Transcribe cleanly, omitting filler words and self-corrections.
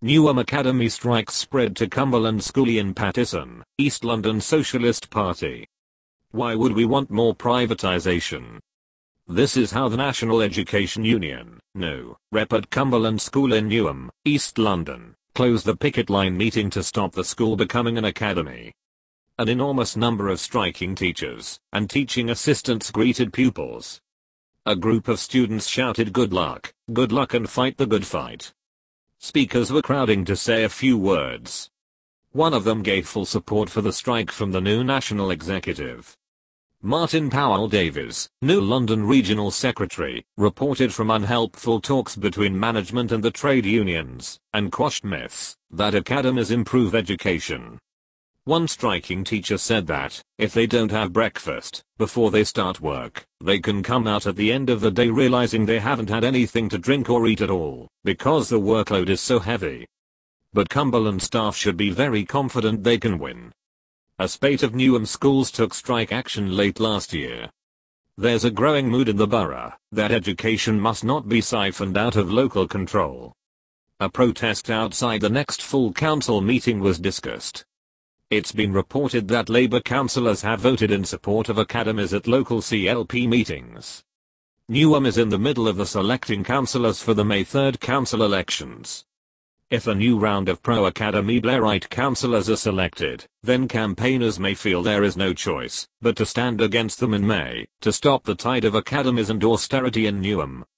Newham Academy strikes spread to Cumberland School in Pattison, East London Socialist Party. Why would we want more privatisation? This is how the National Education Union, rep at Cumberland School in Newham, East London, closed the picket line meeting to stop the school becoming an academy. An enormous number of striking teachers and teaching assistants greeted pupils. A group of students shouted good luck and fight the good fight. Speakers were crowding to say a few words. One of them gave full support for the strike from the new national executive. Martin Powell-Davies, new London Regional Secretary, reported from unhelpful talks between management and the trade unions, and quashed myths that academies improve education. One striking teacher said that, if they don't have breakfast before they start work, they can come out at the end of the day realizing they haven't had anything to drink or eat at all, because the workload is so heavy. But Cumberland staff should be very confident they can win. A spate of Newham schools took strike action late last year. There's a growing mood in the borough that education must not be siphoned out of local control. A protest outside the next full council meeting was discussed. It's been reported that Labour councillors have voted in support of academies at local CLP meetings. Newham is in the middle of the selecting councillors for the May 3rd council elections. If a new round of pro-academy Blairite councillors are selected, then campaigners may feel there is no choice but to stand against them in May to stop the tide of academies and austerity in Newham.